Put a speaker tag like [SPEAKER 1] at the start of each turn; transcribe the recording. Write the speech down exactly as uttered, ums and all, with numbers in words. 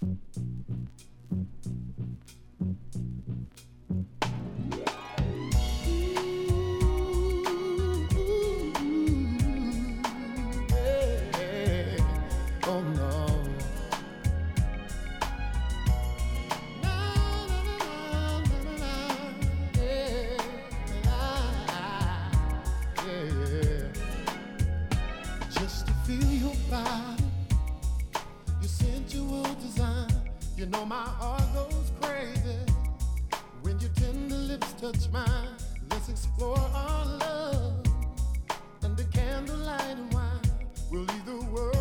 [SPEAKER 1] You know my heart goes crazy when your tender lips touch mine. Let's explore our love under candlelight and wine. We'll leave the world